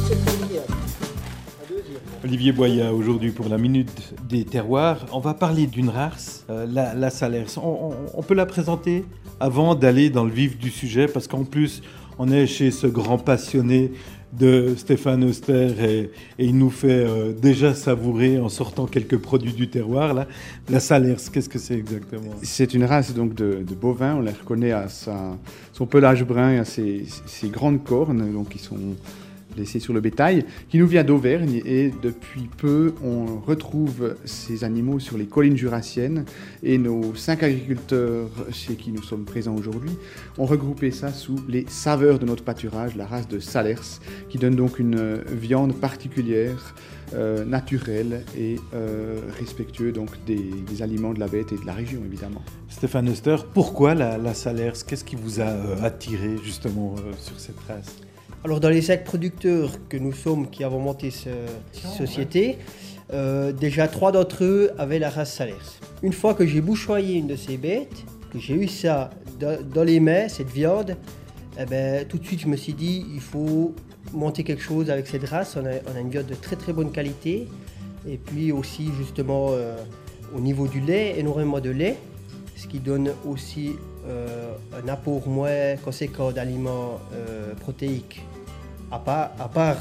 Olivier Boyat, aujourd'hui pour la Minute des Terroirs, on va parler d'une race, la Salers. On peut la présenter avant d'aller dans le vif du sujet, parce qu'en plus, on est chez ce grand passionné de Stéphane Oster et il nous fait déjà savourer en sortant quelques produits du terroir. Là. La Salers, qu'est-ce que c'est exactement ? C'est une race donc de bovins, on la reconnaît à son pelage brun et à ses grandes cornes donc, qui sont laissées sur le bétail, qui nous vient d'Auvergne et depuis peu on retrouve ces animaux sur les collines jurassiennes et nos 5 agriculteurs chez qui nous sommes présents aujourd'hui ont regroupé ça sous les saveurs de notre pâturage, la race de Salers, qui donne donc une viande particulière, naturelle et respectueuse donc des aliments de la bête et de la région évidemment. Stéphane Oster, pourquoi la Salers ? Qu'est-ce qui vous a attiré justement sur cette race ? Alors dans les 5 producteurs que nous sommes qui avons monté cette société, déjà 3 d'entre eux avaient la race Salers. Une fois que j'ai bouchoyé une de ces bêtes, que j'ai eu ça dans les mains, cette viande, tout de suite je me suis dit il faut monter quelque chose avec cette race. On a une viande de très très bonne qualité et puis aussi justement au niveau du lait, énormément de lait, ce qui donne aussi un apport moins conséquent d'aliments protéiques à part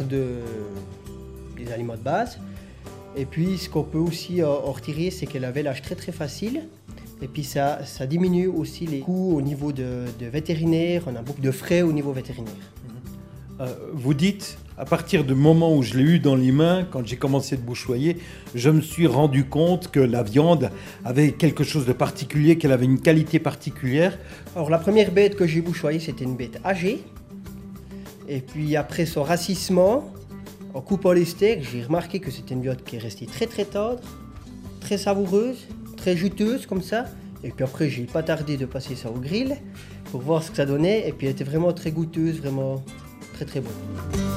des aliments de base. Et puis ce qu'on peut aussi en retirer, c'est qu'elle avait l'âge très très facile. Et puis ça diminue aussi les coûts au niveau de vétérinaire. On a beaucoup de frais au niveau vétérinaire. Vous dites, à partir du moment où je l'ai eu dans les mains, quand j'ai commencé de bouchoyer, je me suis rendu compte que la viande avait quelque chose de particulier, qu'elle avait une qualité particulière. Alors la première bête que j'ai bouchoyée, c'était une bête âgée. Et puis après son racissement, en coupant les steaks, j'ai remarqué que c'était une viande qui est restée très très tendre, très savoureuse, très juteuse comme ça. Et puis après, j'ai pas tardé de passer ça au grill pour voir ce que ça donnait. Et puis elle était vraiment très goûteuse, vraiment très très bonne.